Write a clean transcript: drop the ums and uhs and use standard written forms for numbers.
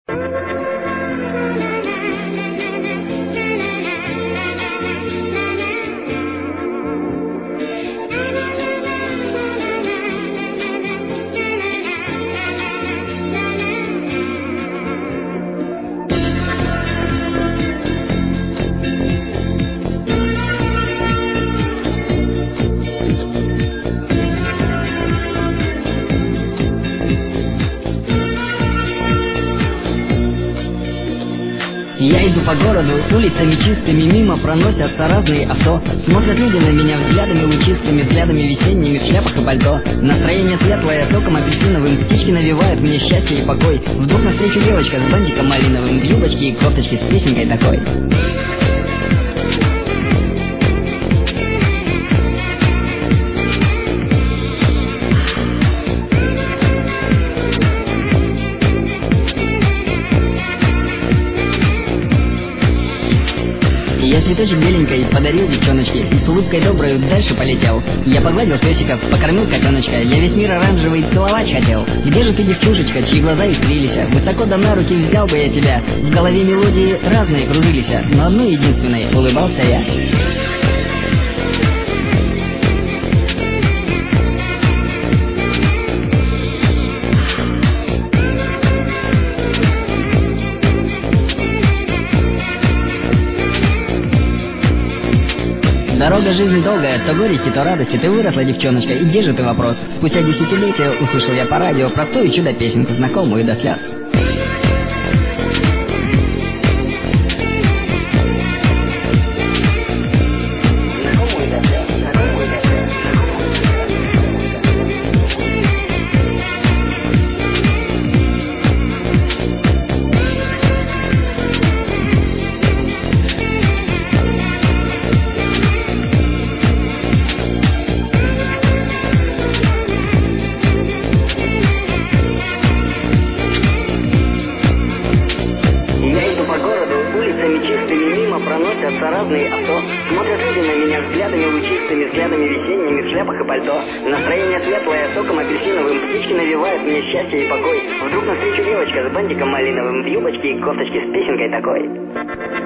Я иду по городу, улицами чистыми, мимо проносятся разные авто. Смотрят люди на меня взглядами лучистыми, взглядами весенними в шляпах и пальто. Настроение светлое, соком апельсиновым, птички навевают мне счастье и покой. Вдруг навстречу девочка с бантиком малиновым, в юбочке и кофточке с песенкой такой. Я цветочек беленькой подарил девчоночке и с улыбкой доброй дальше полетел. Я погладил песиков, покормил котеночка, я весь мир оранжевый целовать хотел. Где же ты, девчушечка, чьи глаза искрились? Высоко да на руки взял бы я тебя. В голове мелодии разные кружились, но одной единственной улыбался я. Дорога жизни долгая, то горести, то радости. Ты выросла, девчоночка, и где же ты, вопрос? Спустя десятилетия услышал я по радио простую чудо-песенку, знакомую до слез. Чистыми мимо проносятся разные авто. Смотрят люди на меня взглядами лучистыми, взглядами весенними в шляпах и пальто. Настроение светлое, соком апельсиновым, птички навевают мне счастье и покой. Вдруг навстречу девочка с бантиком малиновым, в юбочке и кофточке с песенкой такой.